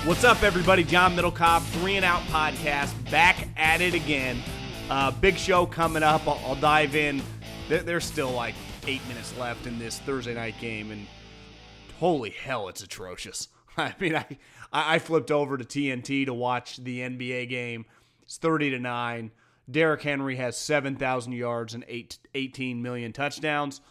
What's up, everybody? John Middlecoff, 3 and Out Podcast, back at it again. Big show coming up. I'll dive in. There's still like 8 minutes left in this Thursday night game, and holy hell, it's atrocious. I mean, I flipped over to TNT to watch the NBA game. It's 30-9. Derrick Henry has 7,000 yards and 18 million touchdowns.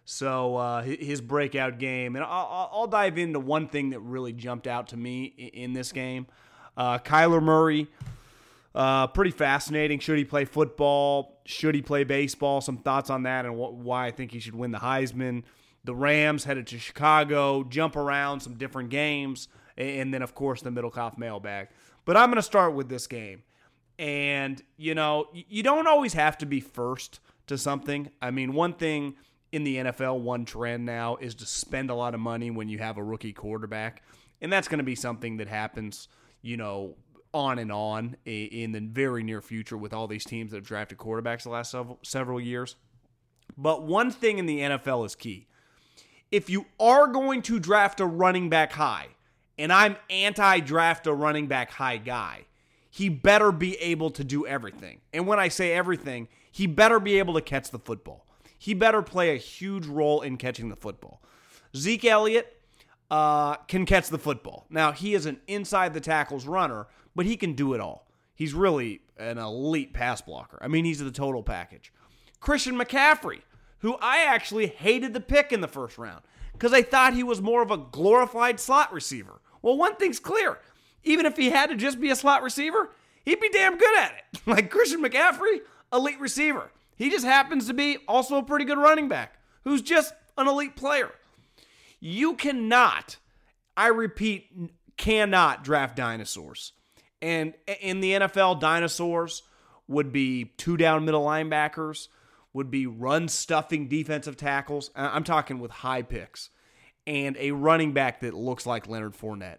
So his breakout game, and I'll dive into one thing that really jumped out to me in this game. Kyler Murray, pretty fascinating. Should he play football? Should he play baseball? Some thoughts on that and why I think he should win the Heisman. The Rams headed to Chicago, jump around some different games, and then, of course, the Middlecoff mailbag. But I'm going to start with this game. And, you know, you don't always have to be first to something. I mean, one thing in the NFL, one trend now is to spend a lot of money when you have a rookie quarterback. And that's going to be something that happens, you know, on and on in the very near future with all these teams that have drafted quarterbacks the last several years. But one thing in the NFL is key. If you are going to draft a running back high, and I'm anti-draft a running back high guy, he better be able to do everything. And when I say everything, he better be able to catch the football. He better play a huge role in catching the football. Zeke Elliott can catch the football. Now, he is an inside the tackles runner, but he can do it all. He's really an elite pass blocker. I mean, he's the total package. Christian McCaffrey, who I actually hated the pick in the first round because I thought he was more of a glorified slot receiver. Well, one thing's clear. Even if he had to just be a slot receiver, he'd be damn good at it. Like Christian McCaffrey, elite receiver. He just happens to be also a pretty good running back who's just an elite player. You cannot, I repeat, cannot draft dinosaurs. And in the NFL, dinosaurs would be 2-down middle linebackers, would be run-stuffing defensive tackles. I'm talking with high picks. And a running back that looks like Leonard Fournette.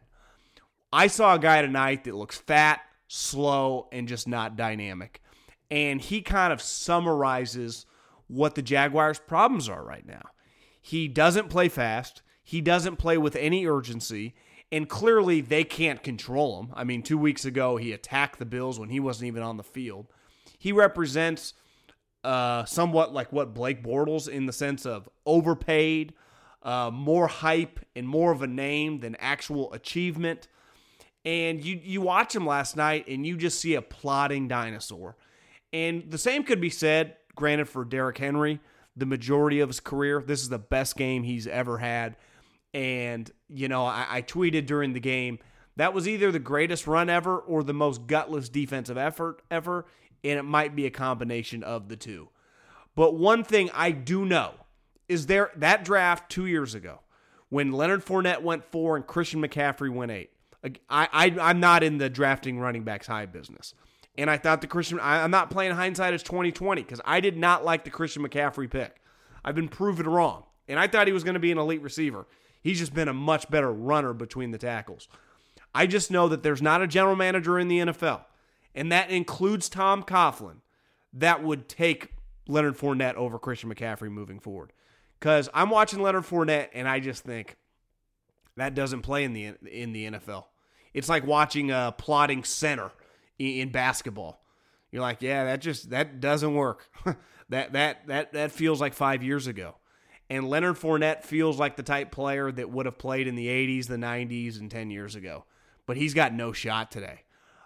I saw a guy tonight that looks fat, slow, and just not dynamic. And he kind of summarizes what the Jaguars' problems are right now. He doesn't play fast. He doesn't play with any urgency. And clearly, they can't control him. I mean, 2 weeks ago, he attacked the Bills when he wasn't even on the field. He represents somewhat like what Blake Bortles in the sense of overpaid, more hype, and more of a name than actual achievement. And you watch him last night, and you just see a plodding dinosaur. And the same could be said, granted, for Derrick Henry, the majority of his career. This is the best game he's ever had. And, you know, I tweeted during the game, that was either the greatest run ever or the most gutless defensive effort ever, and it might be a combination of the two. But one thing I do know is that draft 2 years ago, when Leonard Fournette went 4 and Christian McCaffrey went 8, I'm not in the drafting running backs high business. And I thought I'm not playing hindsight as 2020 because I did not like the Christian McCaffrey pick. I've been proven wrong. And I thought he was going to be an elite receiver. He's just been a much better runner between the tackles. I just know that there's not a general manager in the NFL, and that includes Tom Coughlin, that would take Leonard Fournette over Christian McCaffrey moving forward. Because I'm watching Leonard Fournette, and I just think that doesn't play in the NFL. It's like watching a plodding center in basketball. You're like, yeah, that doesn't work. that feels like 5 years ago. And Leonard Fournette feels like the type player that would have played in the 80s, the 90s, and 10 years ago. But he's got no shot today.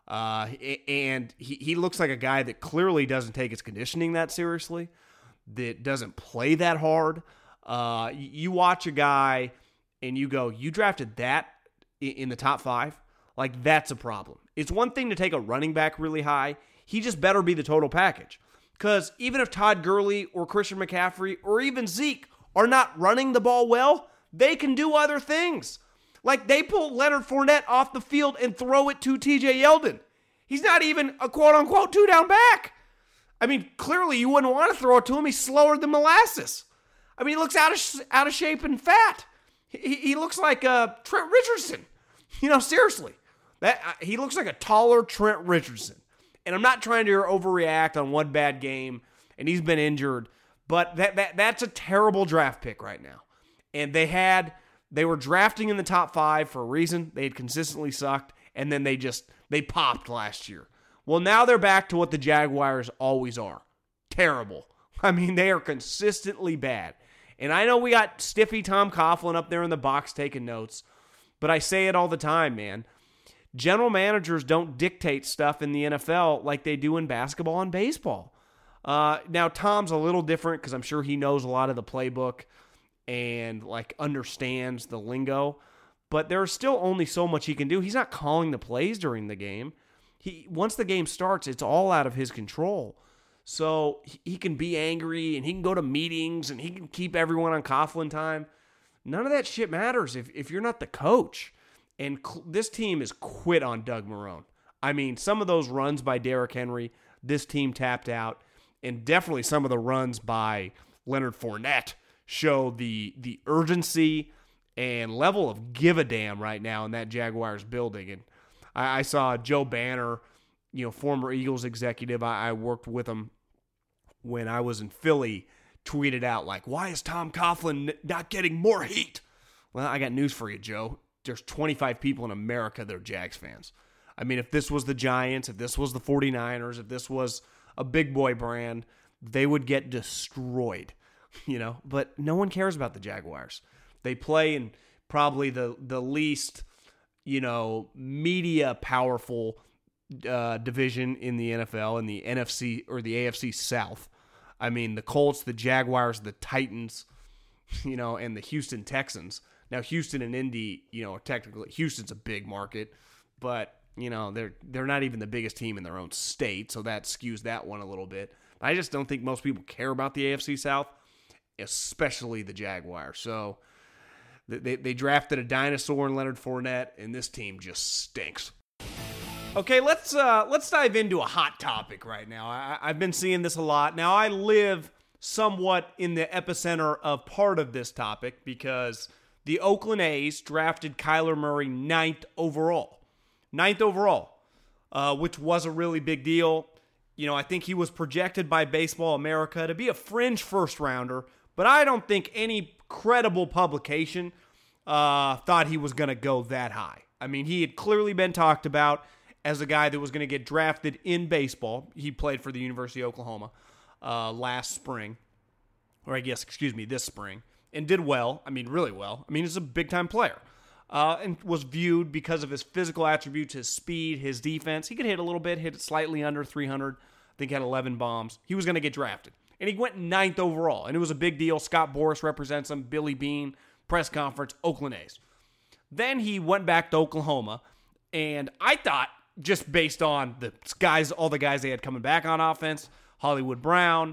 And he looks like a guy that clearly doesn't take his conditioning that seriously, that doesn't play that hard. You watch a guy and you go, you drafted that in the top 5? Like, that's a problem. It's one thing to take a running back really high. He just better be the total package. Because even if Todd Gurley or Christian McCaffrey or even Zeke are not running the ball well, they can do other things. Like, they pull Leonard Fournette off the field and throw it to TJ Yeldon. He's not even a quote-unquote 2-down back. I mean, clearly you wouldn't want to throw it to him. He's slower than molasses. I mean, he looks out of shape and fat. He looks like Trent Richardson. You know, seriously. He looks like a taller Trent Richardson. And I'm not trying to overreact on one bad game, and he's been injured, but that's a terrible draft pick right now. And they were drafting in the top 5 for a reason. They had consistently sucked, and then they popped last year. Well, now they're back to what the Jaguars always are. Terrible. I mean, they are consistently bad. And I know we got stiffy Tom Coughlin up there in the box taking notes, but I say it all the time, man. General managers don't dictate stuff in the NFL like they do in basketball and baseball. Now, Tom's a little different because I'm sure he knows a lot of the playbook and like understands the lingo, but there's still only so much he can do. He's not calling the plays during the game. Once the game starts, it's all out of his control. So he can be angry and he can go to meetings and he can keep everyone on Coughlin time. None of that shit matters if you're not the coach. And this team is quit on Doug Marrone. I mean, some of those runs by Derrick Henry, this team tapped out. And definitely some of the runs by Leonard Fournette show the urgency and level of give a damn right now in that Jaguars building. And I saw Joe Banner, former Eagles executive, I worked with him when I was in Philly, tweeted out like, why is Tom Coughlin not getting more heat? Well, I got news for you, Joe. There's 25 people in America that are Jags fans. I mean, if this was the Giants, if this was the 49ers, if this was a big boy brand, they would get destroyed, But no one cares about the Jaguars. They play in probably the least, media powerful division in the NFL, in the NFC or the AFC South. I mean, the Colts, the Jaguars, the Titans, and the Houston Texans. Now, Houston and Indy, technically, Houston's a big market, but, they're not even the biggest team in their own state, so that skews that one a little bit. I just don't think most people care about the AFC South, especially the Jaguars. So they drafted a dinosaur in Leonard Fournette, and this team just stinks. Okay, let's dive into a hot topic right now. I've been seeing this a lot. Now, I live somewhat in the epicenter of part of this topic because the Oakland A's drafted Kyler Murray 9th overall. 9th overall, which was a really big deal. I think he was projected by Baseball America to be a fringe first-rounder, but I don't think any credible publication thought he was going to go that high. I mean, he had clearly been talked about as a guy that was going to get drafted in baseball. He played for the University of Oklahoma this spring, and did well. I mean, really well. I mean, he's a big-time player. And was viewed because of his physical attributes, his speed, his defense. He could hit a little bit, hit slightly under 300. I think he had 11 bombs. He was going to get drafted. And he went 9th overall, and it was a big deal. Scott Boras represents him, Billy Beane, press conference, Oakland A's. Then he went back to Oklahoma, and I thought, just based on all the guys they had coming back on offense, Hollywood Brown,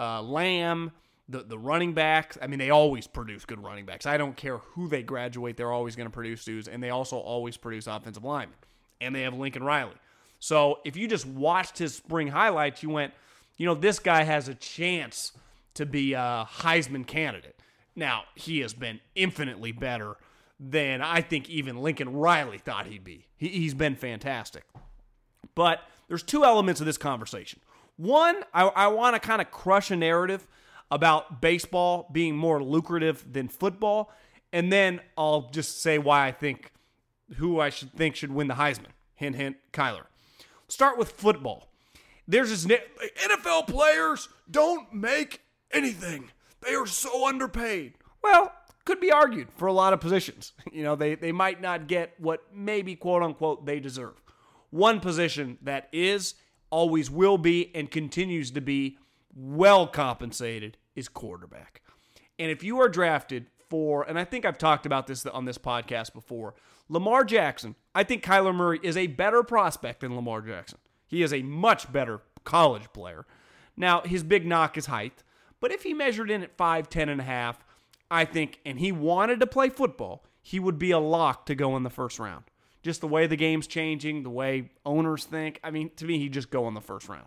Lamb, the running backs, I mean, they always produce good running backs. I don't care who they graduate, they're always going to produce dudes, and they also always produce offensive linemen. And they have Lincoln Riley. So if you just watched his spring highlights, you went, this guy has a chance to be a Heisman candidate. Now, he has been infinitely better than I think even Lincoln Riley thought he'd be. He's been fantastic. But there's two elements of this conversation. One, I want to kind of crush a narrative about baseball being more lucrative than football, and then I'll just say why I think who I should win the Heisman. Hint, hint, Kyler. Start with football. There's this NFL players don't make anything. They are so underpaid. Well, could be argued for a lot of positions. They might not get what maybe quote unquote they deserve. One position that is, always will be, and continues to be well compensated is quarterback. And if you are drafted for, and I think I've talked about this on this podcast before, Lamar Jackson, I think Kyler Murray is a better prospect than Lamar Jackson. He is a much better college player. Now, his big knock is height, but if he measured in at 5'10 and a half, I think, and he wanted to play football, he would be a lock to go in the first round. Just the way the game's changing, the way owners think. I mean, to me, he'd just go in the first round.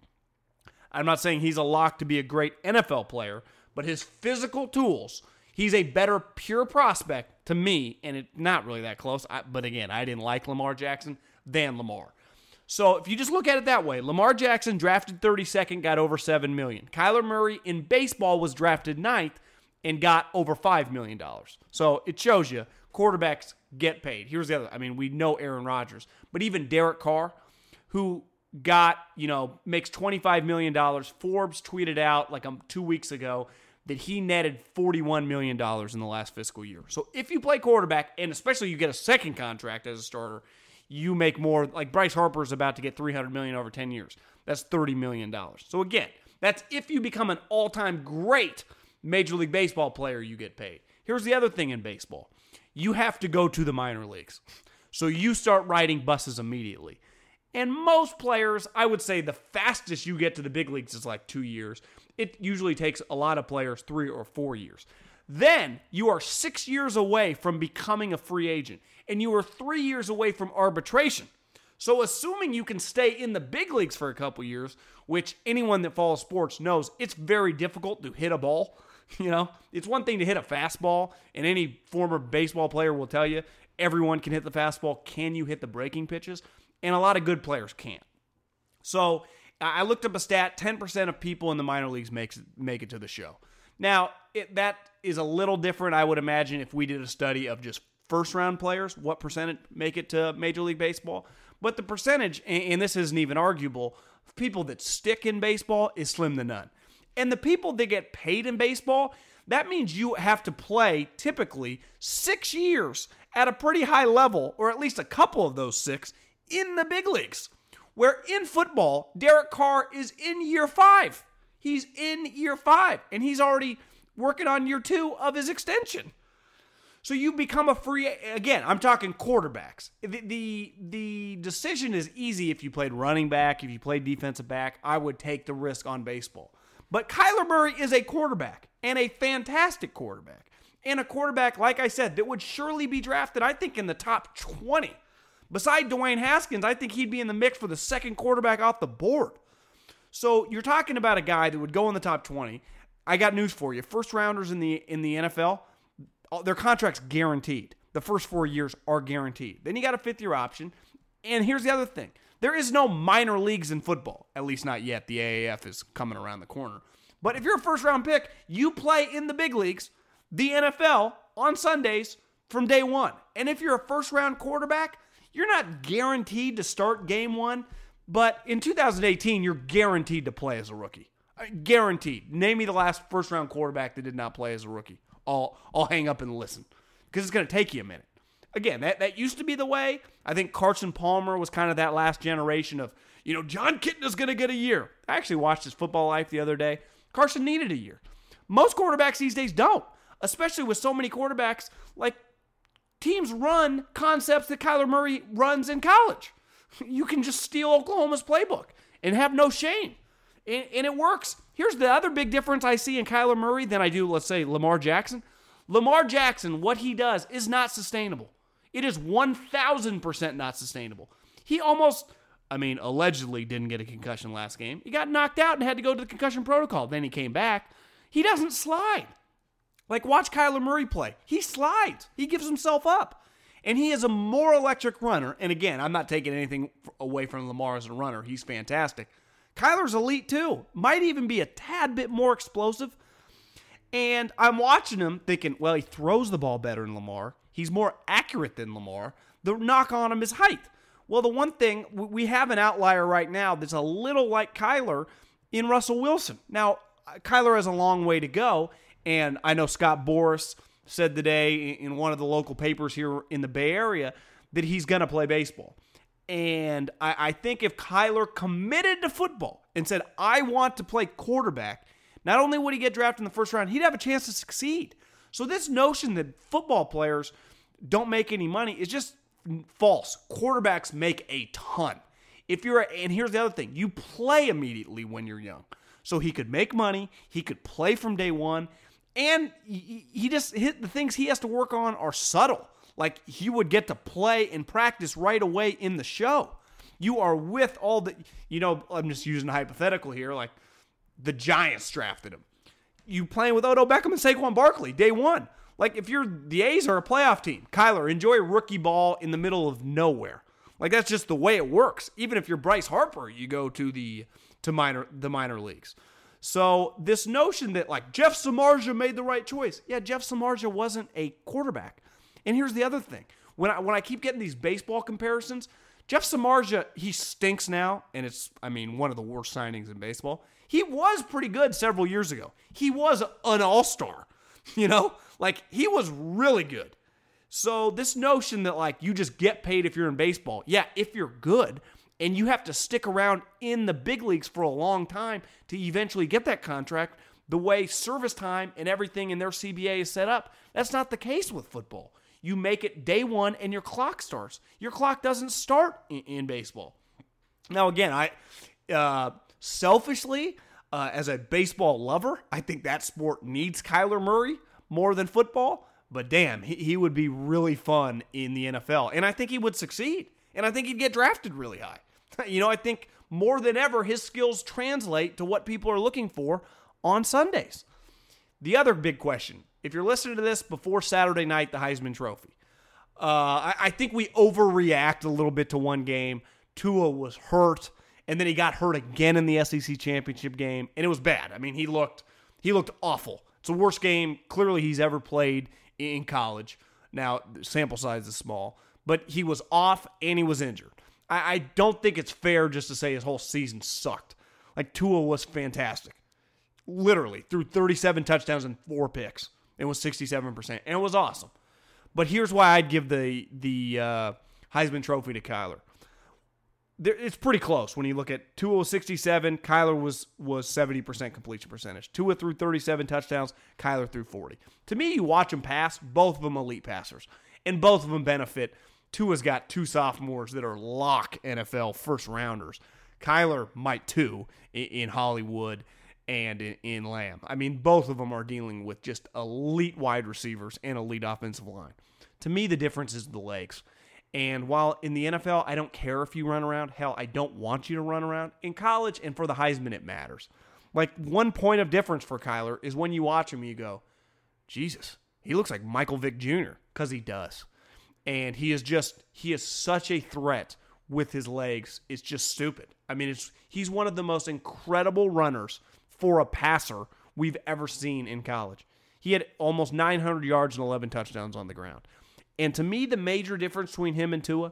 I'm not saying he's a lock to be a great NFL player, but his physical tools, he's a better pure prospect to me, and it's not really that close. But again, I didn't like Lamar Jackson than Lamar. So if you just look at it that way, Lamar Jackson drafted 32nd, got over $7 million. Kyler Murray in baseball was drafted 9th and got over $5 million. So it shows you quarterbacks get paid. Here's the other. I mean, we know Aaron Rodgers, but even Derek Carr, who got, makes $25 million. Forbes tweeted out like 2 weeks ago that he netted $41 million in the last fiscal year. So if you play quarterback, and especially you get a second contract as a starter, you make more. Like Bryce Harper's about to get $300 million over 10 years. That's $30 million. So again, that's if you become an all-time great Major League Baseball player, you get paid. Here's the other thing in baseball. You have to go to the minor leagues. So you start riding buses immediately. And most players, I would say the fastest you get to the big leagues is like 2 years. It usually takes a lot of players 3 or 4 years. Then you are 6 years away from becoming a free agent. And you are 3 years away from arbitration. So assuming you can stay in the big leagues for a couple years, which anyone that follows sports knows it's very difficult to hit a ball. It's one thing to hit a fastball, and any former baseball player will tell you everyone can hit the fastball. Can you hit the breaking pitches? And a lot of good players can't. So I looked up a stat, 10% of people in the minor leagues make it to the show. Now, that is a little different, I would imagine, if we did a study of just first-round players, what percentage make it to Major League Baseball. But the percentage, and this isn't even arguable, of people that stick in baseball is slim to none. And the people that get paid in baseball, that means you have to play typically 6 years at a pretty high level, or at least a couple of those 6, in the big leagues. Where in football, Derek Carr is in year 5. He's in year 5, and he's already working on year 2 of his extension. So you become a free, again, I'm talking quarterbacks. The decision is easy if you played running back, if you played defensive back. I would take the risk on baseball. But Kyler Murray is a quarterback, and a fantastic quarterback. And a quarterback, like I said, that would surely be drafted, I think, in the top 20. Beside Dwayne Haskins, I think he'd be in the mix for the second quarterback off the board. So you're talking about a guy that would go in the top 20. I got news for you. First rounders in the NFL, their contract's guaranteed. The first 4 years are guaranteed. Then you got a 5th-year option. And here's the other thing. There is no minor leagues in football, at least not yet. The AAF is coming around the corner. But if you're a first-round pick, you play in the big leagues, the NFL, on Sundays from day one. And if you're a first-round quarterback, you're not guaranteed to start game 1, but in 2018, you're guaranteed to play as a rookie. Guaranteed. Name me the last first-round quarterback that did not play as a rookie. I'll hang up and listen because it's going to take you a minute. Again, that used to be the way. I think Carson Palmer was kind of that last generation of, John Kitna's going to get a year. I actually watched his Football Life the other day. Carson needed a year. Most quarterbacks these days don't, especially with so many quarterbacks. Like, teams run concepts that Kyler Murray runs in college. You can just steal Oklahoma's playbook and have no shame. And it works. Here's the other big difference I see in Kyler Murray than I do, let's say, Lamar Jackson. Lamar Jackson, what he does is not sustainable. It is 1,000% not sustainable. He allegedly didn't get a concussion last game. He got knocked out and had to go to the concussion protocol. Then he came back. He doesn't slide. Like, watch Kyler Murray play. He slides. He gives himself up. And he is a more electric runner. And again, I'm not taking anything away from Lamar as a runner. He's fantastic. Kyler's elite too. Might even be a tad bit more explosive. And I'm watching him thinking, well, he throws the ball better than Lamar. He's more accurate than Lamar. The knock on him is height. Well, the one thing, we have an outlier right now that's a little like Kyler in Russell Wilson. Now, Kyler has a long way to go. And I know Scott Boras said today in one of the local papers here in the Bay Area that he's going to play baseball. And I think if Kyler committed to football and said, I want to play quarterback, not only would he get drafted in the first round, he'd have a chance to succeed. So this notion that football players don't make any money is just false. Quarterbacks make a ton. And here's the other thing. You play immediately when you're young. So he could make money. He could play from day one. And the things he has to work on are subtle. Like, he would get to play and practice right away in the show. You are with all the, I'm just using a hypothetical here, like the Giants drafted him. You playing with Odell Beckham and Saquon Barkley, day one. Like, if the A's are a playoff team, Kyler, enjoy rookie ball in the middle of nowhere. Like, that's just the way it works. Even if you're Bryce Harper, you go to the minor leagues. So this notion that, like, Jeff Samardzija made the right choice. Yeah, Jeff Samardzija wasn't a quarterback. And here's the other thing. When I keep getting these baseball comparisons, Jeff Samardzija, he stinks now, and it's, one of the worst signings in baseball. He was pretty good several years ago. He was an all-star, he was really good. So this notion that, you just get paid if you're in baseball, yeah, if you're good, and you have to stick around in the big leagues for a long time to eventually get that contract, the way service time and everything in their CBA is set up, that's not the case with football. You make it day one and your clock starts. Your clock doesn't start in baseball. Now, again, I selfishly, as a baseball lover, I think that sport needs Kyler Murray more than football. But damn, he would be really fun in the NFL. And I think he would succeed. And I think he'd get drafted really high. I think more than ever, his skills translate to what people are looking for on Sundays. The other big question, if you're listening to this before Saturday night, the Heisman Trophy, I think we overreact a little bit to one game. Tua was hurt, and then he got hurt again in the SEC championship game, and it was bad. He looked awful. It's the worst game clearly he's ever played in college. Now, the sample size is small, but he was off and he was injured. I don't think it's fair just to say his whole season sucked. Tua was fantastic. Literally, threw 37 touchdowns and 4 picks. It was 67%, and it was awesome. But here's why I'd give the Heisman Trophy to Kyler. It's pretty close when you look at Tua was 67, Kyler was 70% completion percentage. Tua threw 37 touchdowns, Kyler threw 40. To me, you watch them pass, both of them elite passers, and both of them benefit. Tua's got 2 sophomores that are lock NFL first-rounders. Kyler might too in Hollywood and in Lamb. Both of them are dealing with just elite wide receivers and elite offensive line. To me, the difference is the legs. And while in the NFL, I don't care if you run around. Hell, I don't want you to run around. In college and for the Heisman, it matters. 1 point of difference for Kyler is when you watch him, you go, Jesus, he looks like Michael Vick Jr., because he does. And he is such a threat with his legs. It's just stupid. He's one of the most incredible runners for a passer we've ever seen in college. He had almost 900 yards and 11 touchdowns on the ground. And to me, the major difference between him and Tua,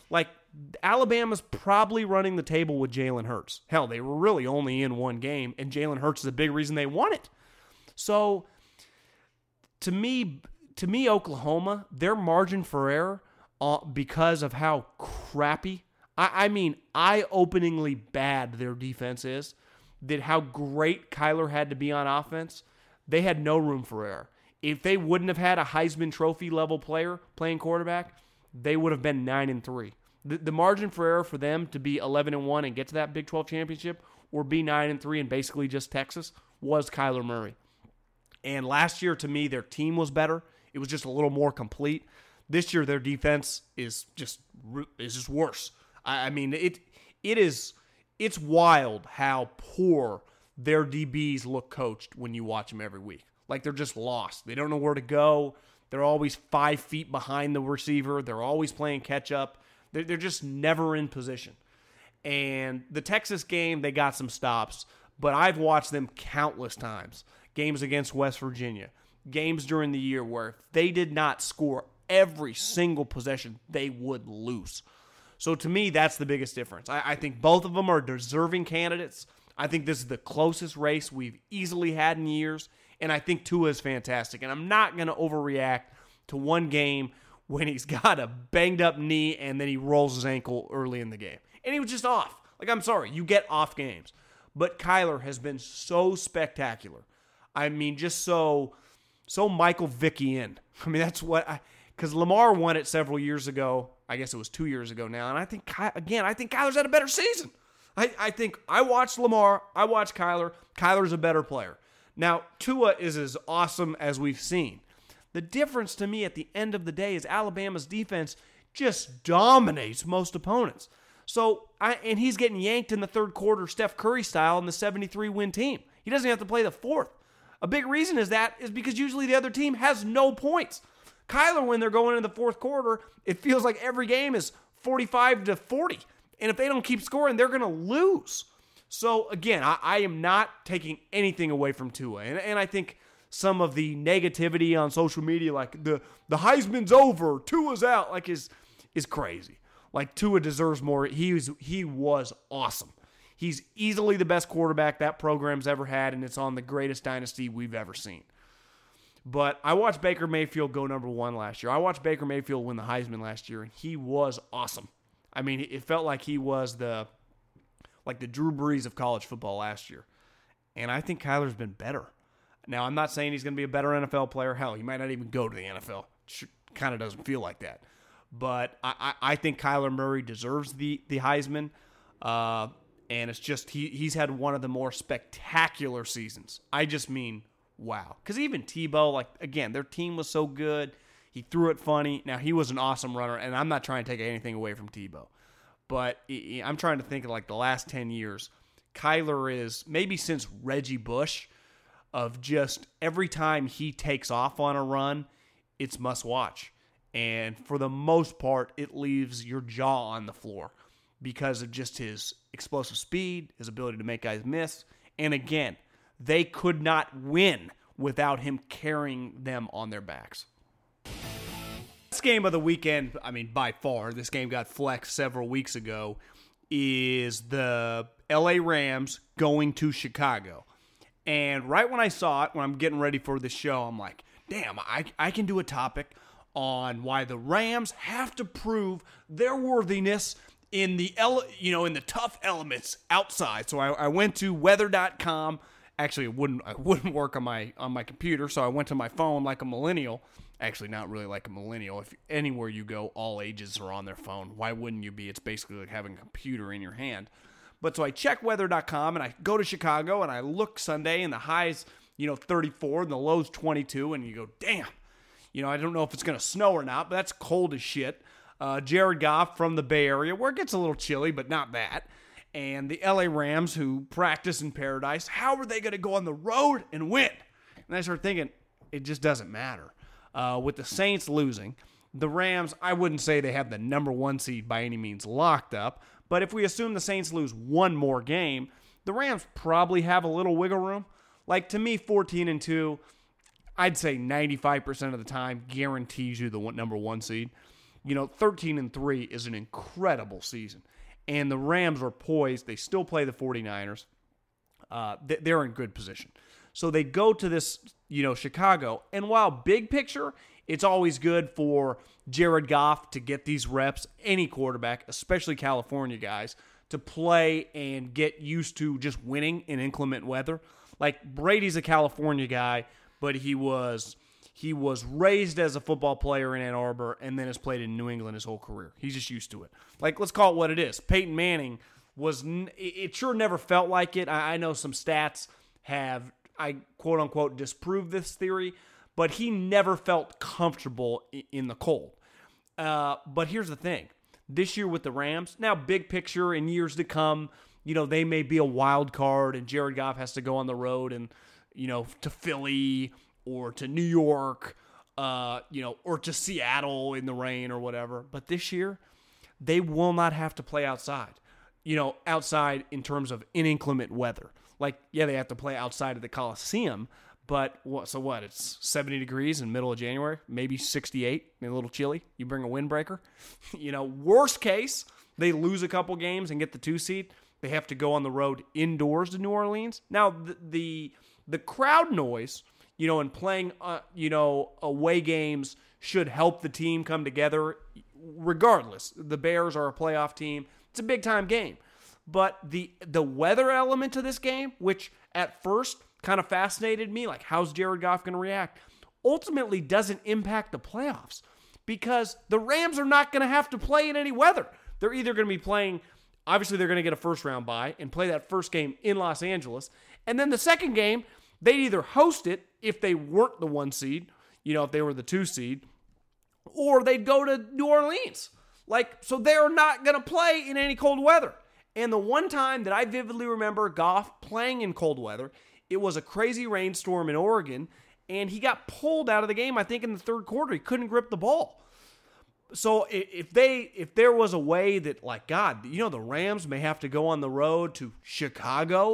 Alabama's probably running the table with Jalen Hurts. Hell, they were really only in one game, and Jalen Hurts is a big reason they won it. So, to me, Oklahoma, their margin for error, because of how crappy, eye-openingly bad their defense is, that how great Kyler had to be on offense, they had no room for error. If they wouldn't have had a Heisman Trophy level player playing quarterback, they would have been 9-3. The margin for error for them to be 11-1 and get to that Big 12 championship, or be 9-3 and basically just Texas, was Kyler Murray. And last year, to me, their team was better. It was just a little more complete. This year, their defense is just worse. It's wild how poor their DBs look coached when you watch them every week. They're just lost. They don't know where to go. They're always 5 feet behind the receiver. They're always playing catch up. They're just never in position. And the Texas game, they got some stops, but I've watched them countless times. Games against West Virginia, games during the year where if they did not score every single possession, they would lose. So to me, that's the biggest difference. I think both of them are deserving candidates. I think this is the closest race we've easily had in years. And I think Tua is fantastic. And I'm not going to overreact to one game when he's got a banged up knee and then he rolls his ankle early in the game. And he was just off. I'm sorry, you get off games. But Kyler has been so spectacular. Just so Michael Vickian. That's what because Lamar won it several years ago. I guess it was 2 years ago now. And I think Kyler's had a better season. I think I watched Lamar. I watched Kyler. Kyler's a better player. Now, Tua is as awesome as we've seen. The difference to me at the end of the day is Alabama's defense just dominates most opponents. And he's getting yanked in the third quarter Steph Curry style in the 73-win team. He doesn't have to play the fourth. A big reason is because usually the other team has no points. Kyler, when they're going into the fourth quarter, it feels like every game is 45-40. And if they don't keep scoring, they're going to lose. So, again, I am not taking anything away from Tua. And I think some of the negativity on social media, like the Heisman's over, Tua's out, like is crazy. Like Tua deserves more. He was awesome. He's easily the best quarterback that program's ever had, and it's on the greatest dynasty we've ever seen. But I watched Baker Mayfield go number 1 last year. I watched Baker Mayfield win the Heisman last year, and he was awesome. I mean, it felt like he was the Drew Brees of college football last year. And I think Kyler's been better. Now, I'm not saying he's going to be a better NFL player. Hell, he might not even go to the NFL. Kind of doesn't feel like that. But I think Kyler Murray deserves the Heisman. And it's just he's had one of the more spectacular seasons. I just mean, wow. Because even Tebow, like, again, their team was so good. He threw it funny. Now, he was an awesome runner, and I'm not trying to take anything away from Tebow. But I'm trying to think of, like, the last 10 years. Kyler is, maybe since Reggie Bush, of just every time he takes off on a run, it's must watch. And for the most part, it leaves your jaw on the floor because of just his explosive speed, his ability to make guys miss. And again, they could not win without him carrying them on their backs. This game of the weekend, I mean, by far, this game got flexed several weeks ago, is the LA Rams going to Chicago. And right when I saw it, when I'm getting ready for the show, I'm like, damn, I can do a topic on why the Rams have to prove their worthiness in the tough elements outside. So I went to weather.com. Actually, it wouldn't work on my computer, so I went to my phone like a millennial. Actually, not really like a millennial. If anywhere you go, all ages are on their phone. Why wouldn't you be? It's basically like having a computer in your hand. But so I check weather.com, and I go to Chicago, and I look Sunday, and the high's 34, and the low's 22, and you go, damn. I don't know if it's going to snow or not, but that's cold as shit. Jared Goff from the Bay Area, where it gets a little chilly, but not that. And the LA Rams, who practice in paradise, how are they going to go on the road and win? And I started thinking, it just doesn't matter. With the Saints losing, the Rams, I wouldn't say they have the number 1 seed by any means locked up, but if we assume the Saints lose one more game, the Rams probably have a little wiggle room. Like, to me, 14-2, I'd say 95% of the time guarantees you the number 1 seed. 13-3 is an incredible season. And the Rams are poised. They still play the 49ers. They're in good position. So they go to this, Chicago. And while big picture, it's always good for Jared Goff to get these reps, any quarterback, especially California guys, to play and get used to just winning in inclement weather. Like, Brady's a California guy, but he was raised as a football player in Ann Arbor and then has played in New England his whole career. He's just used to it. Like, let's call it what it is. Peyton Manning it sure never felt like it. I know some stats have, quote unquote, disproved this theory, but he never felt comfortable in the cold. But here's the thing. This year with the Rams, now big picture in years to come, they may be a wild card and Jared Goff has to go on the road and, to Philly or to New York, or to Seattle in the rain or whatever. But this year, they will not have to play outside. Outside in terms of inclement weather. Like, yeah, they have to play outside of the Coliseum, but what? It's 70 degrees in the middle of January, maybe 68, a little chilly. You bring a windbreaker. Worst case, they lose a couple games and get the 2 seed. They have to go on the road indoors to New Orleans. Now, the crowd noise, and playing, away games should help the team come together regardless. The Bears are a playoff team. It's a big-time game. But the weather element to this game, which at first kind of fascinated me, like how's Jared Goff going to react, ultimately doesn't impact the playoffs because the Rams are not going to have to play in any weather. They're either going to be playing, obviously they're going to get a first-round bye and play that first game in Los Angeles. And then the second game, they'd either host it if they weren't the 1 seed, if they were the 2 seed, or they'd go to New Orleans. So they're not going to play in any cold weather. And the one time that I vividly remember Goff playing in cold weather, it was a crazy rainstorm in Oregon, and he got pulled out of the game, I think, in the third quarter. He couldn't grip the ball. So if there was a way that, the Rams may have to go on the road to Chicago,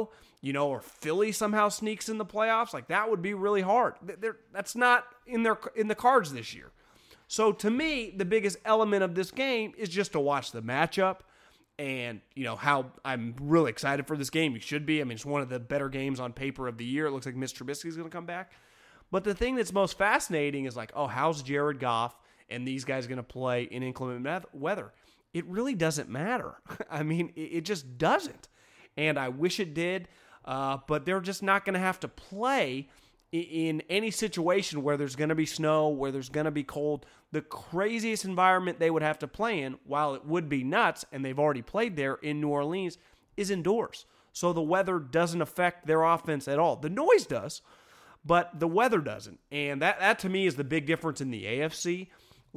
or Philly somehow sneaks in the playoffs, like that would be really hard. That's not in the cards this year. So to me, the biggest element of this game is just to watch the matchup and, how I'm really excited for this game. You should be. I mean, it's one of the better games on paper of the year. It looks like Mitch Trubisky is going to come back. But the thing that's most fascinating is like, how's Jared Goff and these guys going to play in inclement weather? It really doesn't matter. I mean, it just doesn't. And I wish it did, but they're just not going to have to play in any situation where there's going to be snow, where there's going to be cold. The craziest environment they would have to play in, while it would be nuts, and they've already played there in New Orleans, is indoors. So the weather doesn't affect their offense at all. The noise does, but the weather doesn't. And that to me is the big difference in the AFC.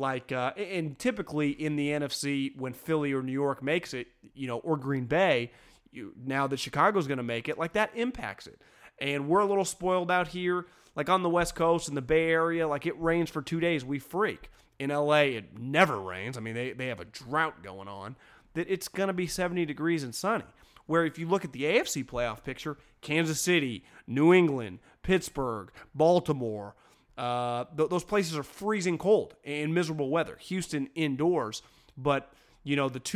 And typically in the NFC, when Philly or New York makes it, or Green Bay, now that Chicago's going to make it, like that impacts it. And we're a little spoiled out here, like on the West Coast in the Bay Area, like it rains for 2 days, we freak. In LA, it never rains. I mean, they have a drought going on. That it's going to be 70 degrees and sunny. Where if you look at the AFC playoff picture, Kansas City, New England, Pittsburgh, Baltimore, those places are freezing cold and miserable weather. Houston indoors, but the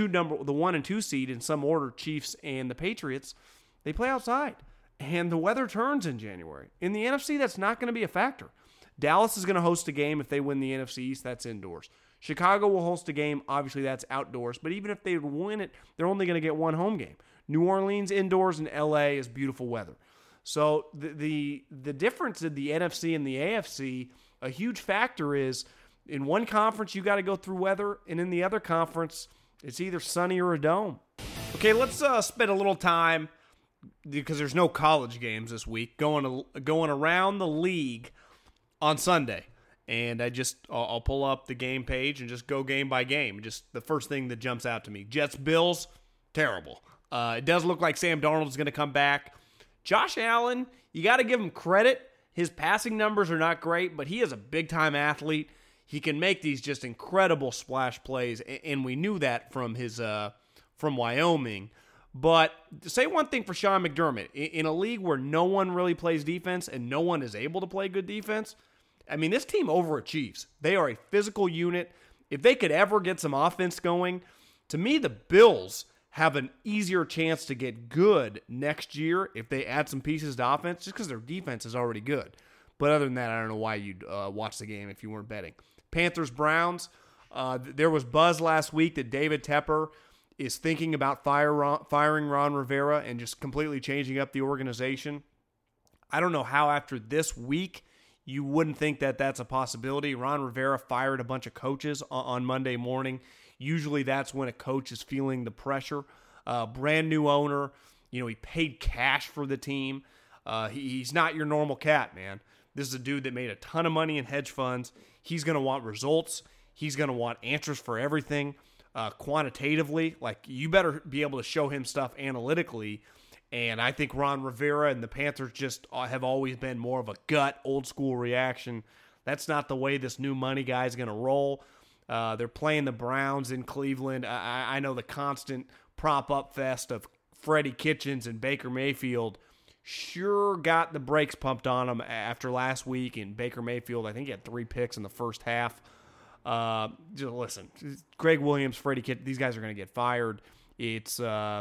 1 and 2 seed in some order, Chiefs and the Patriots, they play outside. And the weather turns in January. In the NFC, that's not going to be a factor. Dallas is going to host a game if they win the NFC East. That's indoors. Chicago will host a game. Obviously, that's outdoors. But even if they win it, they're only going to get one home game. New Orleans indoors and LA is beautiful weather. So the difference in the NFC and the AFC, a huge factor is in one conference you got to go through weather, and in the other conference it's either sunny or a dome. Okay, let's spend a little time, because there's no college games this week, going around the league on Sunday. And I'll pull up the game page and just go game by game. Just the first thing that jumps out to me. Jets-Bills, terrible. It does look like Sam Darnold is going to come back. Josh Allen, you got to give him credit. His passing numbers are not great, but he is a big-time athlete. He can make these just incredible splash plays, and we knew that from from Wyoming. But to say one thing for Sean McDermott, in a league where no one really plays defense and no one is able to play good defense, I mean, this team overachieves. They are a physical unit. If they could ever get some offense going, to me, the Bills have an easier chance to get good next year if they add some pieces to offense, just because their defense is already good. But other than that, I don't know why you'd watch the game if you weren't betting. Panthers-Browns, there was buzz last week that David Tepper is thinking about firing Ron Rivera and just completely changing up the organization. I don't know how after this week you wouldn't think that that's a possibility. Ron Rivera fired a bunch of coaches on Monday morning. Usually that's when a coach is feeling the pressure. Brand new owner. He paid cash for the team. He's not your normal cat, man. This is a dude that made a ton of money in hedge funds. He's going to want results. He's going to want answers for everything. Quantitatively, like you better be able to show him stuff analytically. And I think Ron Rivera and the Panthers just have always been more of a gut, old school reaction. That's not the way this new money guy is going to roll. They're playing the Browns in Cleveland. I know the constant prop-up fest of Freddie Kitchens and Baker Mayfield sure got the brakes pumped on them after last week. And Baker Mayfield, I think he had 3 picks in the first half. Listen, Greg Williams, Freddie Kitchens, these guys are going to get fired. It's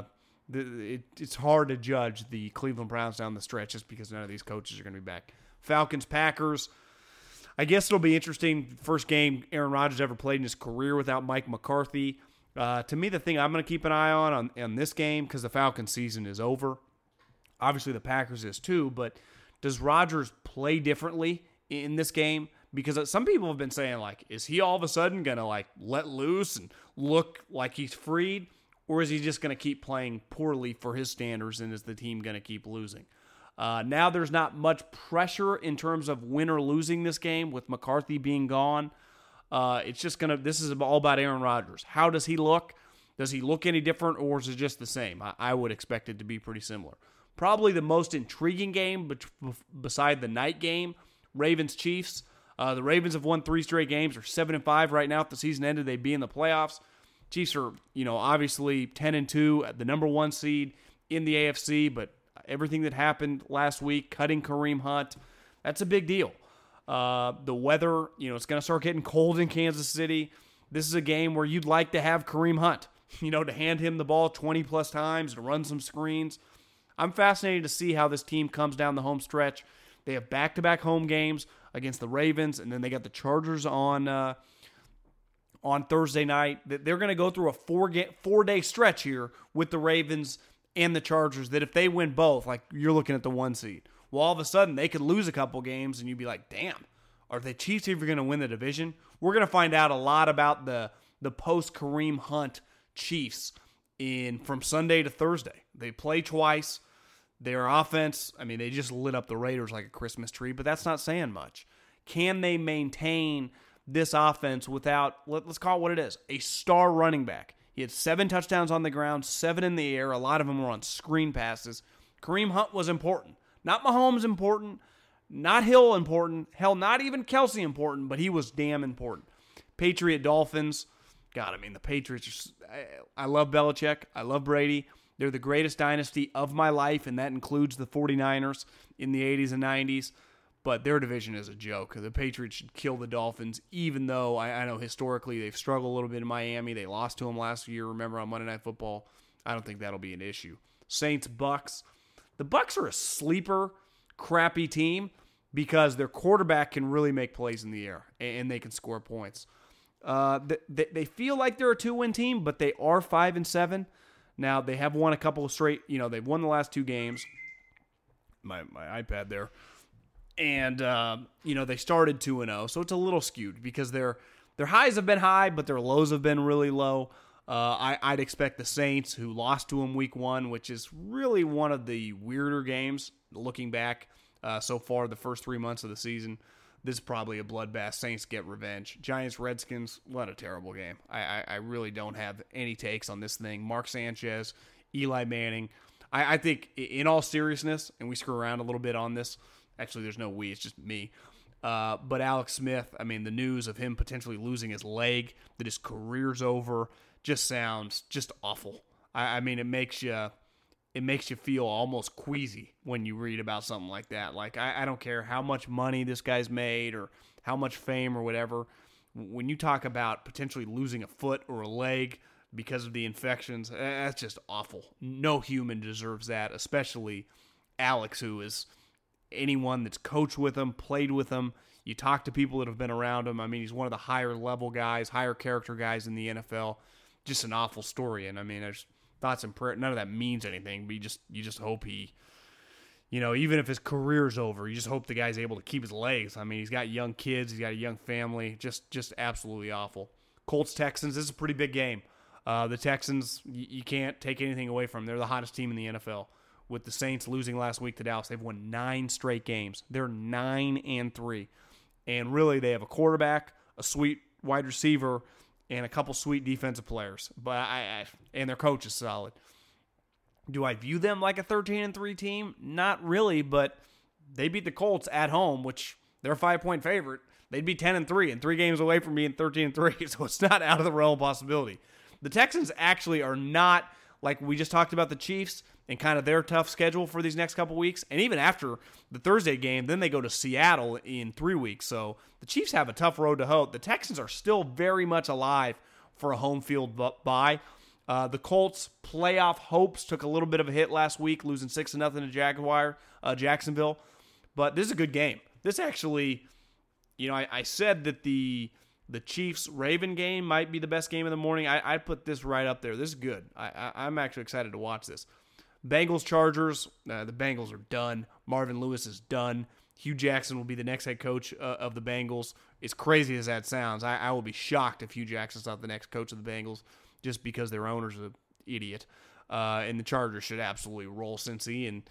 hard to judge the Cleveland Browns down the stretch just because none of these coaches are going to be back. Falcons-Packers. I guess it'll be interesting. First game Aaron Rodgers ever played in his career without Mike McCarthy. To me, the thing I'm going to keep an eye on this game, because the Falcons season is over. Obviously, the Packers is too, but does Rodgers play differently in this game? Because some people have been saying, like, is he all of a sudden going to, like, let loose and look like he's freed? Or is he just going to keep playing poorly for his standards, and is the team going to keep losing? Now there's not much pressure in terms of win or losing this game with McCarthy being gone. This is all about Aaron Rodgers. How does he look? Does he look any different, or is it just the same? I would expect it to be pretty similar. Probably the most intriguing game beside the night game, Ravens-Chiefs. The Ravens have won 3 straight games. They're 7-5 right now. If the season ended, they'd be in the playoffs. Chiefs are, obviously 10-2 at the number 1 seed in the AFC, but Everything that happened last week, cutting Kareem Hunt, that's a big deal. The weather, it's going to start getting cold in Kansas City. This is a game where you'd like to have Kareem Hunt, to hand him the ball 20-plus times, to run some screens. I'm fascinated to see how this team comes down the home stretch. They have back-to-back home games against the Ravens, and then they got the Chargers on Thursday night. They're going to go through a four-day stretch here with the Ravens and the Chargers that if they win both, like you're looking at the 1 seed. Well, all of a sudden, they could lose a couple games, and you'd be like, damn, are the Chiefs even going to win the division? We're going to find out a lot about the post-Kareem Hunt Chiefs from Sunday to Thursday. They play twice. Their offense, they just lit up the Raiders like a Christmas tree, but that's not saying much. Can they maintain this offense without, let's call it what it is, a star running back? He had 7 touchdowns on the ground, 7 in the air. A lot of them were on screen passes. Kareem Hunt was important. Not Mahomes important, not Hill important, hell, not even Kelsey important, but he was damn important. Patriot Dolphins, God, the Patriots, I love Belichick, I love Brady. They're the greatest dynasty of my life, and that includes the 49ers in the 80s and 90s. But their division is a joke. The Patriots should kill the Dolphins, even though I know historically they've struggled a little bit in Miami. They lost to them last year, remember, on Monday Night Football. I don't think that'll be an issue. Saints, Bucks. The Bucks are a sleeper, crappy team because their quarterback can really make plays in the air, and they can score points. They feel like they're a 2-win team, but they are 5-7. Now, they have won a couple of straight, they've won the last 2 games. My iPad there. And, they started 2-0, so it's a little skewed because their highs have been high, but their lows have been really low. I'd expect the Saints, who lost to them week 1, which is really one of the weirder games, looking back so far the first 3 months of the season. This is probably a bloodbath. Saints get revenge. Giants, Redskins, what a terrible game. I really don't have any takes on this thing. Mark Sanchez, Eli Manning. I think, in all seriousness, and we screw around a little bit on this. Actually, there's no we, it's just me. But Alex Smith, the news of him potentially losing his leg, that his career's over, just sounds just awful. It makes you feel almost queasy when you read about something like that. Like, I don't care how much money this guy's made or how much fame or whatever. When you talk about potentially losing a foot or a leg because of the infections, that's just awful. No human deserves that, especially Alex, who is anyone that's coached with him, played with him. You talk to people that have been around him. He's one of the higher level guys, higher character guys in the NFL. Just an awful story. And there's thoughts and prayers. None of that means anything, but you just hope he, even if his career's over, you just hope the guy's able to keep his legs. He's got young kids, he's got a young family. Just absolutely awful. Colts, Texans, this is a pretty big game. The Texans, you can't take anything away from them. They're the hottest team in the NFL. With the Saints losing last week to Dallas, they've won 9 straight games. They're 9-3. And really, they have a quarterback, a sweet wide receiver, and a couple sweet defensive players. But and their coach is solid. Do I view them like a 13-3 team? Not really, but they beat the Colts at home, which they're a 5-point favorite. They'd be 10-3 and 3 games away from being 13-3, so it's not out of the realm of possibility. The Texans actually are not, like we just talked about the Chiefs and kind of their tough schedule for these next couple weeks. And even after the Thursday game, then they go to Seattle in 3 weeks. So the Chiefs have a tough road to hoe. The Texans are still very much alive for a home field bye. The Colts' playoff hopes took a little bit of a hit last week, losing 6-0 to Jacksonville. But this is a good game. This actually, I said that the Chiefs-Raven game might be the best game in the morning. I'd put this right up there. This is good. I'm actually excited to watch this. Bengals-Chargers, the Bengals are done. Marvin Lewis is done. Hugh Jackson will be the next head coach of the Bengals. As crazy as that sounds, I will be shocked if Hugh Jackson's not the next coach of the Bengals just because their owner's an idiot. And the Chargers should absolutely roll Cincy and,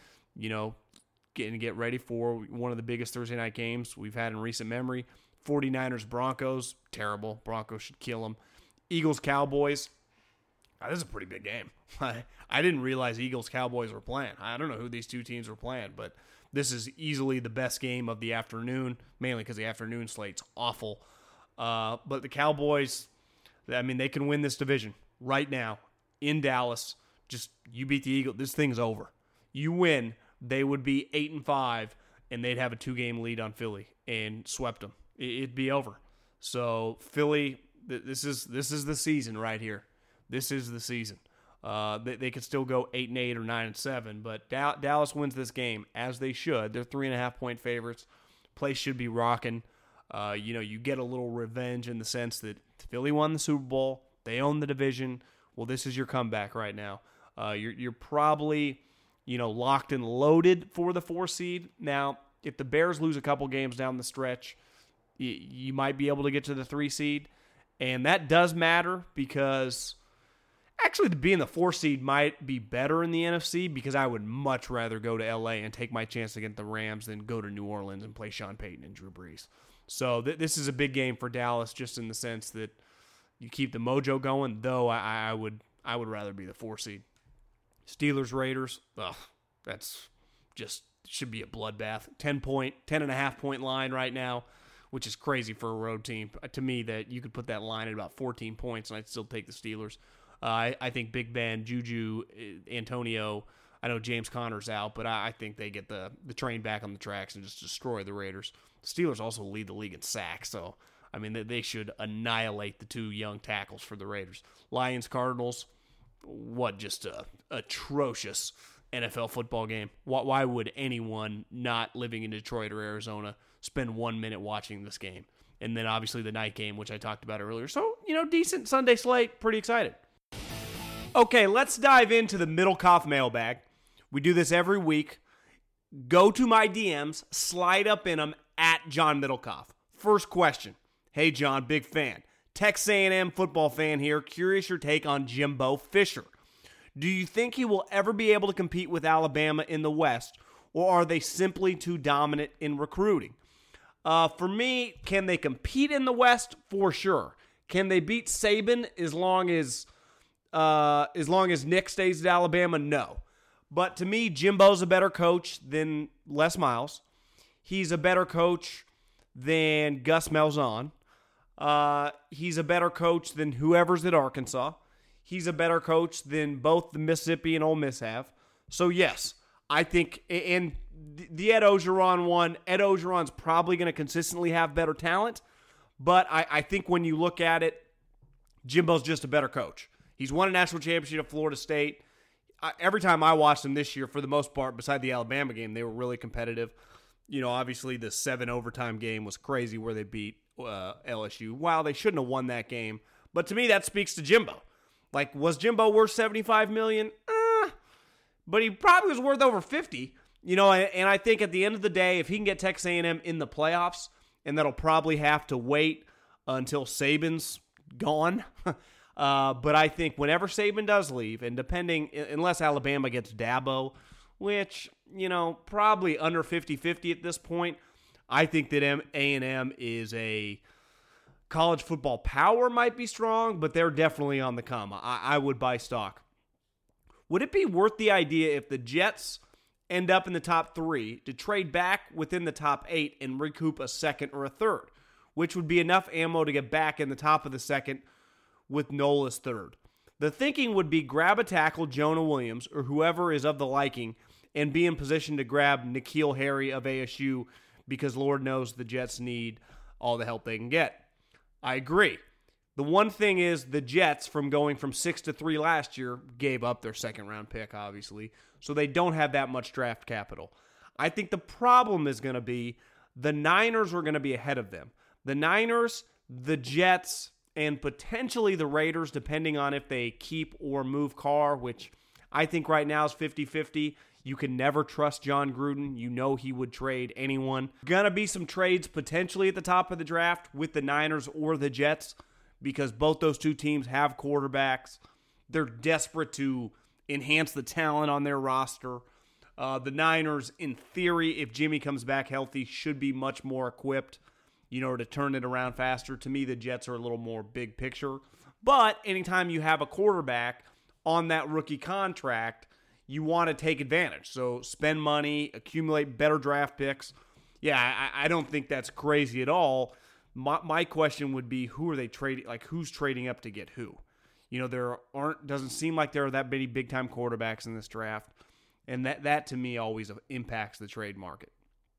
get ready for one of the biggest Thursday night games we've had in recent memory. 49ers-Broncos, terrible. Broncos should kill them. Eagles-Cowboys. This is a pretty big game. I didn't realize Eagles-Cowboys were playing. I don't know who these two teams were playing, but this is easily the best game of the afternoon, mainly because the afternoon slate's awful. But the Cowboys, they can win this division right now in Dallas. Just you beat the Eagles. This thing's over. You win, they would be 8-5, and they'd have a 2-game lead on Philly and swept them. It'd be over. So Philly, this is the season right here. This is the season. They could still go 8-8 or 9-7, but Dallas wins this game as they should. They're 3.5-point favorites. Place should be rocking. You get a little revenge in the sense that Philly won the Super Bowl. They own the division. Well, this is your comeback right now. You're probably locked and loaded for the 4 seed. Now, if the Bears lose a couple games down the stretch, you might be able to get to the 3 seed, and that does matter because actually being the 4 seed might be better in the NFC because I would much rather go to LA and take my chance against the Rams than go to New Orleans and play Sean Payton and Drew Brees. So this is a big game for Dallas just in the sense that you keep the mojo going, though I would rather be the 4 seed. Steelers, Raiders, that's just should be a bloodbath. 10.5 line right now, which is crazy for a road team. To me, that you could put that line at about 14 points, and I'd still take the Steelers. I think Big Ben, Juju, Antonio, I know James Conner's out, but I think they get the train back on the tracks and just destroy the Raiders. The Steelers also lead the league in sacks, so, I mean, they should annihilate the 2 young tackles for the Raiders. Lions, Cardinals, just a atrocious NFL football game. Why would anyone not living in Detroit or Arizona spend 1 minute watching this game? And then obviously the night game, which I talked about earlier. So, decent Sunday slate. Pretty excited. Okay, let's dive into the Middlecoff mailbag. We do this every week. Go to my DMs, slide up in them at John Middlecoff. First question. Hey, John, big fan. Texas A&M football fan here. Curious your take on Jimbo Fisher. Do you think he will ever be able to compete with Alabama in the West, or are they simply too dominant in recruiting? For me, can they compete in the West? For sure. Can they beat Saban as long as Nick stays at Alabama? No. But to me, Jimbo's a better coach than Les Miles. He's a better coach than Gus Malzahn. He's a better coach than whoever's at Arkansas. He's a better coach than both the Mississippi and Ole Miss have. So, yes, I think, and the Ed Ogeron one, Ed Ogeron's probably going to consistently have better talent, but I think when you look at it, Jimbo's just a better coach. He's won a national championship at Florida State. Every time I watched them this year, for the most part, beside the Alabama game, they were really competitive. Obviously the 7 overtime game was crazy where they beat LSU. Wow, they shouldn't have won that game. But to me, that speaks to Jimbo. Like, was Jimbo worth $75 million? But he probably was worth over 50. And I think at the end of the day, if he can get Texas A&M in the playoffs, and that'll probably have to wait until Saban's gone. But I think whenever Saban does leave, and unless Alabama gets Dabo, which, probably under 50-50 at this point, I think that A&M is a college football power, might be strong, but they're definitely on the come. I would buy stock. Would it be worth the idea if the Jets end up in the top 3 to trade back within the top 8 and recoup a second or a third, which would be enough ammo to get back in the top of the second with Nola's third? The thinking would be grab a tackle, Jonah Williams, or whoever is of the liking, and be in position to grab N'Keal Harry of ASU because Lord knows the Jets need all the help they can get. I agree. The one thing is the Jets, from going from 6-3 last year, gave up their second-round pick, obviously, so they don't have that much draft capital. I think the problem is going to be the Niners are going to be ahead of them. The Niners, the Jets, and potentially the Raiders, depending on if they keep or move Carr, which I think right now is 50-50. You can never trust John Gruden. You know he would trade anyone. Gonna be some trades potentially at the top of the draft with the Niners or the Jets because both those two teams have quarterbacks. They're desperate to enhance the talent on their roster. The Niners, in theory, if Jimmy comes back healthy, should be much more equipped, to turn it around faster. To me, the Jets are a little more big picture. But anytime you have a quarterback on that rookie contract, you want to take advantage. So spend money, accumulate better draft picks. Yeah, I don't think that's crazy at all. My question would be, who are they trading? Like, who's trading up to get who? Doesn't seem like there are that many big-time quarterbacks in this draft. And that to me always impacts the trade market.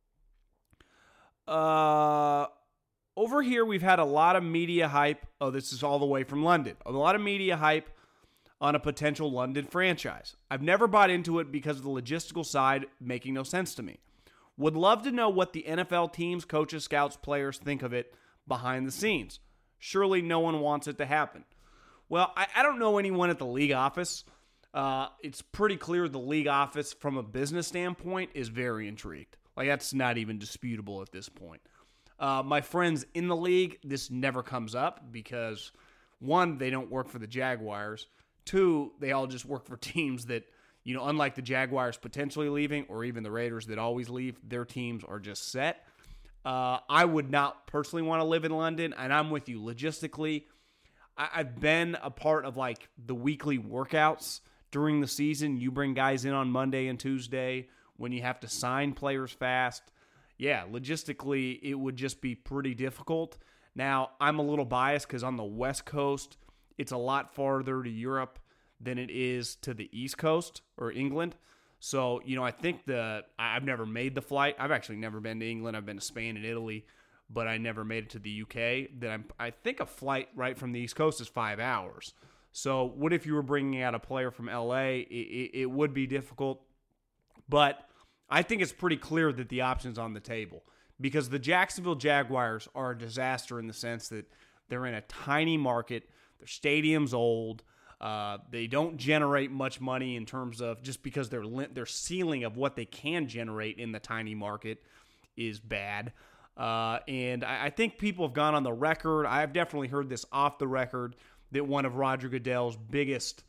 Over here, we've had a lot of media hype. Oh, this is all the way from London. A lot of media hype on a potential London franchise. I've never bought into it because of the logistical side making no sense to me. Would love to know what the NFL teams, coaches, scouts, players think of it behind the scenes. Surely no one wants it to happen. Well, I don't know anyone at the league office. It's pretty clear the league office, from a business standpoint, is very intrigued. Like, that's not even disputable at this point. My friends in the league, this never comes up because, one, they don't work for the Jaguars. Two, they all just work for teams that, unlike the Jaguars potentially leaving or even the Raiders that always leave, their teams are just set. I would not personally want to live in London, and I'm with you logistically. I've been a part of like the weekly workouts during the season. You bring guys in on Monday and Tuesday when you have to sign players fast. Yeah, logistically, it would just be pretty difficult. Now, I'm a little biased because on the West Coast, it's a lot farther to Europe than it is to the East Coast or England. So, I think I've never made the flight. I've actually never been to England. I've been to Spain and Italy, but I never made it to the UK. I think a flight right from the East Coast is 5 hours. So what if you were bringing out a player from LA? It would be difficult, but I think it's pretty clear that the option's on the table because the Jacksonville Jaguars are a disaster in the sense that they're in a tiny market. Their stadium's old. They don't generate much money in terms of just because their ceiling of what they can generate in the tiny market is bad. And I think people have gone on the record. I've definitely heard this off the record that one of Roger Goodell's biggest,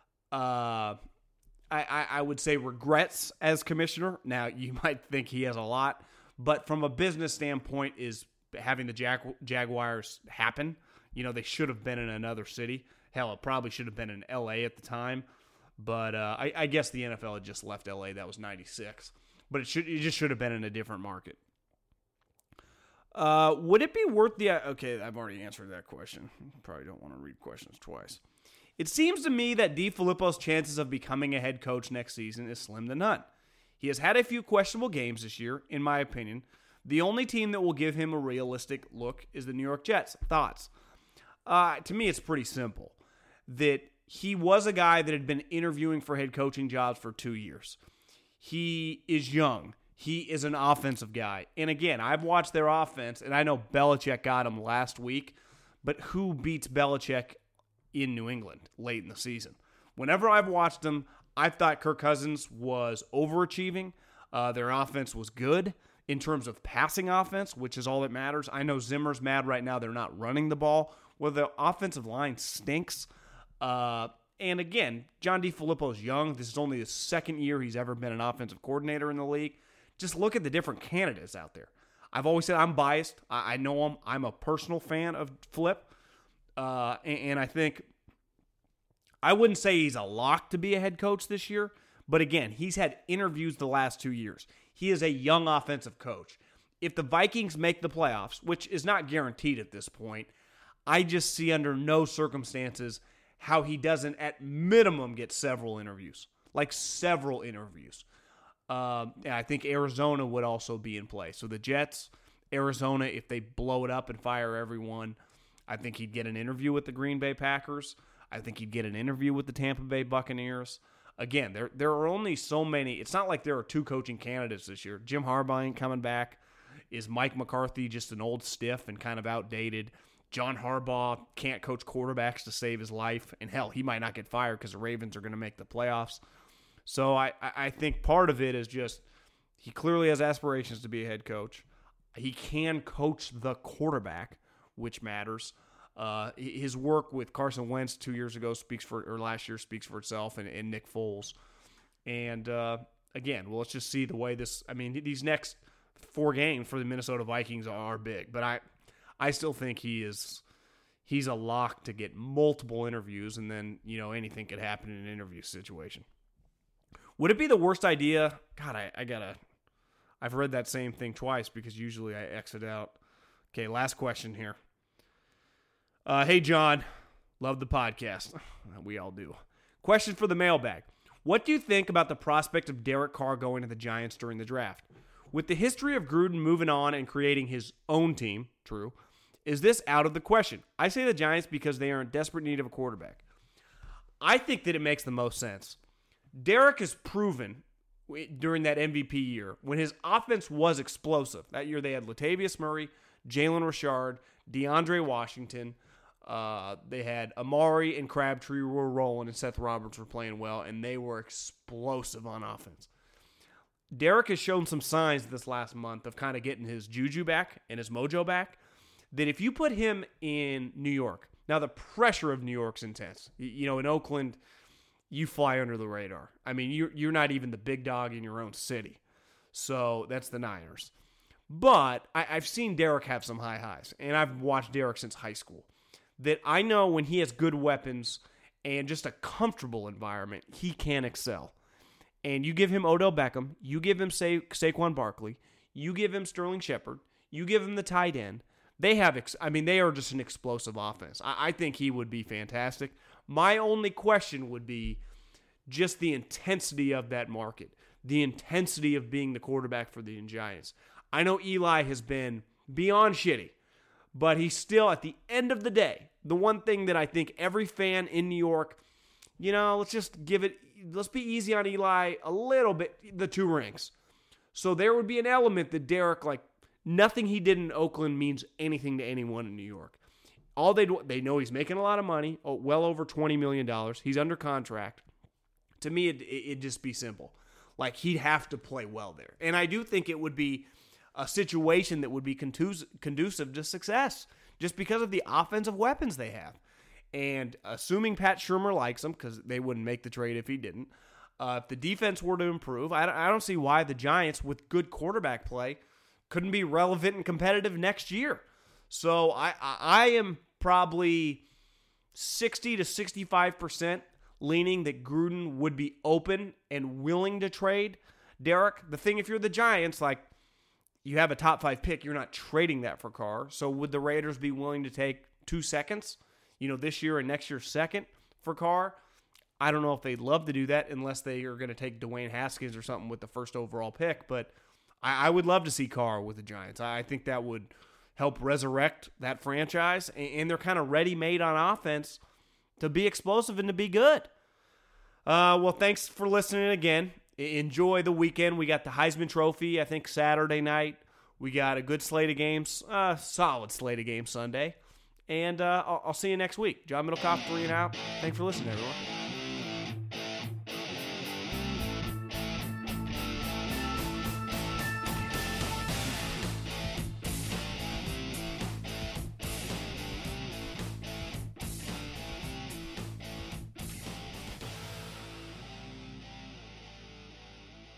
I would say, regrets as commissioner. Now, you might think he has a lot, but from a business standpoint is having the Jaguars happen. They should have been in another city. Hell, it probably should have been in L.A. at the time. But I guess the NFL had just left L.A. That was 96. But it just should have been in a different market. Would it be worth the... Okay, I've already answered that question. Probably don't want to read questions twice. It seems to me that DeFilippo's chances of becoming a head coach next season is slim to none. He has had a few questionable games this year, in my opinion. The only team that will give him a realistic look is the New York Jets. Thoughts? To me, it's pretty simple. That he was a guy that had been interviewing for head coaching jobs for 2 years. He is young. He is an offensive guy. And again, I've watched their offense, and I know Belichick got him last week, but who beats Belichick in New England late in the season? Whenever I've watched them, I thought Kirk Cousins was overachieving. Their offense was good in terms of passing offense, which is all that matters. I know Zimmer's mad right now. They're not running the ball. Well, the offensive line stinks. And again, John DeFilippo's young. This is only the second year he's ever been an offensive coordinator in the league. Just look at the different candidates out there. I've always said I'm biased. I know him. I'm a personal fan of Flip. And I think I wouldn't say he's a lock to be a head coach this year. But again, he's had interviews the last 2 years. He is a young offensive coach. If the Vikings make the playoffs, which is not guaranteed at this point, I just see under no circumstances how he doesn't at minimum get several interviews. Like several interviews. And I think Arizona would also be in play. So the Jets, Arizona, if they blow it up and fire everyone, I think he'd get an interview with the Green Bay Packers. I think he'd get an interview with the Tampa Bay Buccaneers. Again, there are only so many. It's not like there are two coaching candidates this year. Jim Harbaugh ain't coming back. Is Mike McCarthy just an old stiff and kind of outdated? John Harbaugh can't coach quarterbacks to save his life. And hell, he might not get fired because the Ravens are going to make the playoffs. So I think part of it is just he clearly has aspirations to be a head coach. He can coach the quarterback, which matters. His work with Carson Wentz 2 years ago last year speaks for itself, and Nick Foles. And again, well, let's just see the way these next 4 games for the Minnesota Vikings are big. But I still think he's a lock to get multiple interviews, and then anything could happen in an interview situation. Would it be the worst idea? God, I've read that same thing twice because usually I exit out. Okay, last question here. Hey, John. Love the podcast. We all do. Question for the mailbag. What do you think about the prospect of Derek Carr going to the Giants during the draft? With the history of Gruden moving on and creating his own team, true, is this out of the question? I say the Giants because they are in desperate need of a quarterback. I think that it makes the most sense. Derek has proven during that MVP year when his offense was explosive. That year they had Latavius Murray, Jalen Richard, DeAndre Washington. They had Amari and Crabtree were rolling, and Seth Roberts were playing well, and they were explosive on offense. Derek has shown some signs this last month of kind of getting his juju back and his mojo back, that if you put him in New York, now the pressure of New York's intense. You know, in Oakland, you fly under the radar. I mean, you're not even the big dog in your own city. So that's the Niners. But I've seen Derek have some high highs, and I've watched Derek since high school, that I know when he has good weapons and just a comfortable environment, he can excel. And you give him Odell Beckham, you give him Saquon Barkley, you give him Sterling Shepard, you give him the tight end. They are just an explosive offense. I think he would be fantastic. My only question would be just the intensity of that market, the intensity of being the quarterback for the Giants. I know Eli has been beyond shitty, but he's still, at the end of the day, the one thing that I think every fan in New York, let's be easy on Eli a little bit, the 2 rings. So there would be an element that Derek, nothing he did in Oakland means anything to anyone in New York. All they know he's making a lot of money, well over $20 million. He's under contract. To me, it'd just be simple. He'd have to play well there. And I do think it would be a situation that would be conducive to success just because of the offensive weapons they have. And assuming Pat Shurmur likes him, because they wouldn't make the trade if he didn't, if the defense were to improve, I don't see why the Giants, with good quarterback play, couldn't be relevant and competitive next year. So I am probably 60 to 65% leaning that Gruden would be open and willing to trade Derek. The thing, if you're the Giants, you have a top 5 pick, you're not trading that for Carr. So would the Raiders be willing to take 2 seconds, this year and next year second for Carr? I don't know if they'd love to do that unless they are going to take Dwayne Haskins or something with the first overall pick, but I would love to see Carr with the Giants. I think that would help resurrect that franchise, and they're kind of ready-made on offense to be explosive and to be good. Well, thanks for listening again. Enjoy the weekend. We got the Heisman Trophy, I think, Saturday night. We got a good slate of games, solid slate of games Sunday. And I'll see you next week. John Middlecoff, 3 and out. Thanks for listening, everyone.